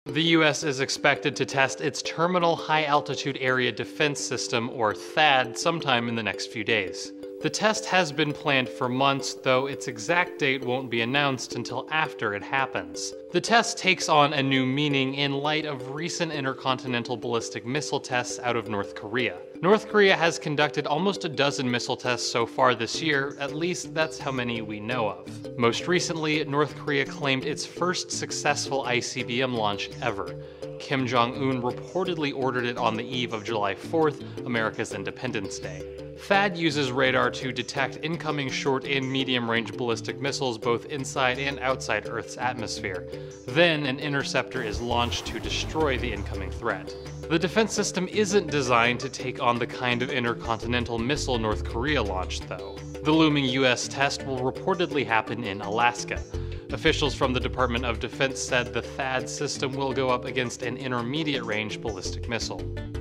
The US is expected to test its Terminal High Altitude Area Defense System, or THAAD, sometime in the next few days. The test has been planned for months, though its exact date won't be announced until after it happens. The test takes on a new meaning in light of recent intercontinental ballistic missile tests out of North Korea. North Korea has conducted almost a dozen missile tests so far this year, at least that's how many we know of. Most recently, North Korea claimed its first successful ICBM launch ever. Kim Jong-un reportedly ordered it on the eve of July 4th, America's Independence Day. THAAD uses radar to detect incoming short and medium-range ballistic missiles both inside and outside Earth's atmosphere. Then, an interceptor is launched to destroy the incoming threat. The defense system isn't designed to take on the kind of intercontinental missile North Korea launched, though. The looming US test will reportedly happen in Alaska. Officials from the Department of Defense said the THAAD system will go up against an intermediate-range ballistic missile.